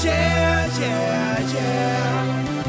Yeah, yeah, yeah.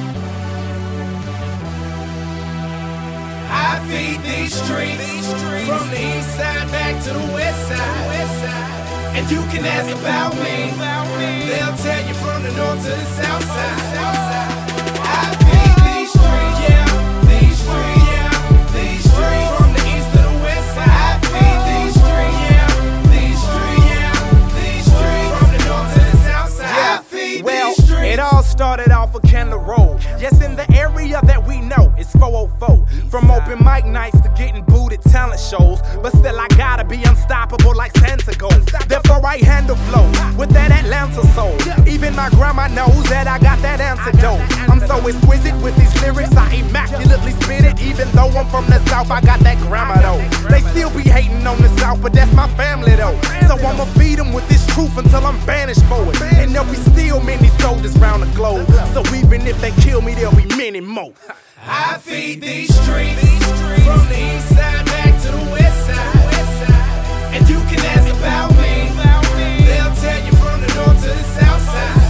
I feed these streets from the east side back to the west side. And you can ask about me. They'll tell you from the north to the south side. I feed these streets, yeah, these streets, yeah, these streets from the east to the west side. I feed these streets, yeah, these streets, yeah, these streets from the north to the south side. I feed these streets. It all started off a Kendall Road. Yes, in the area that we know, it's 404. From open mic nights to getting booted talent shows. But still, I gotta be unstoppable like Santa goes. Therefore, I handle flow with that Atlanta soul. Even my grandma knows that I got that antidote. I'm so exquisite with these lyrics, I immaculately spit it. Even though I'm from the South, I got that grammar though. They still be hating on the South, but that's my family though. So I'ma feed them with this truth until I'm banished for it. And there'll be still many soldiers round the globe. So even if they kill me, there'll be many more. I feed these streets from the east side back to the west side. And you can ask about me. They'll tell you from the north to the south side.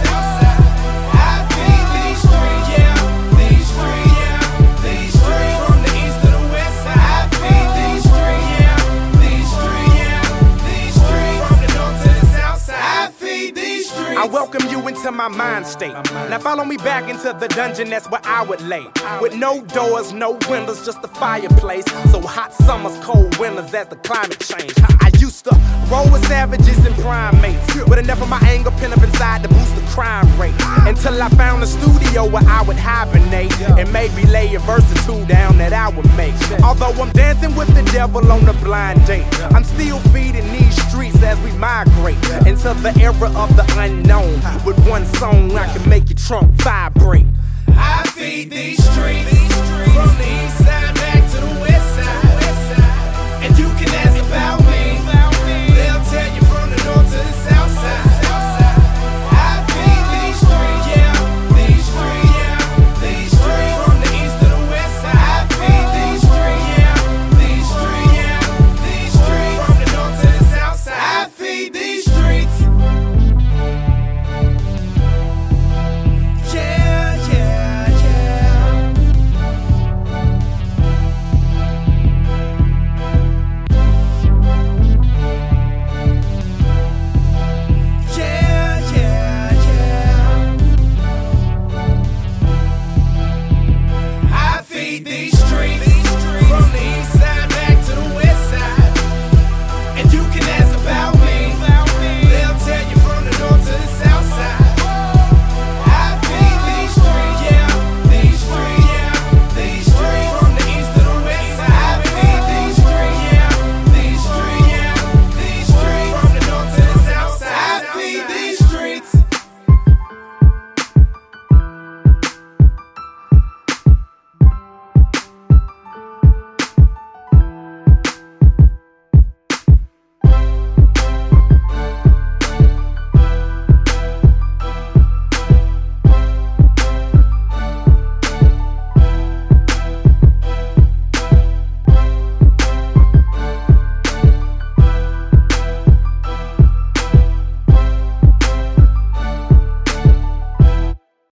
I feed these streets, yeah, these streets, yeah, these streets from the east to the west side. I feed these streets, yeah, these streets, yeah, these streets from the north to the south side. I feed these streets. I welcome you into my mind state. Now follow me back into the dungeon, that's where I would lay. With no doors, no windows, just a fireplace. So hot summers, cold winters as the climate change. I used to roll with savages and primates, with enough of my anger pent up inside to boost the crime rate. Until I found a studio where I would hibernate and maybe lay a verse or two down that I would make. Although I'm dancing with the devil on a blind date, I'm still feeding these streets as we migrate into the era of the unknown. With one song I can make your trunk vibrate. I feed these streets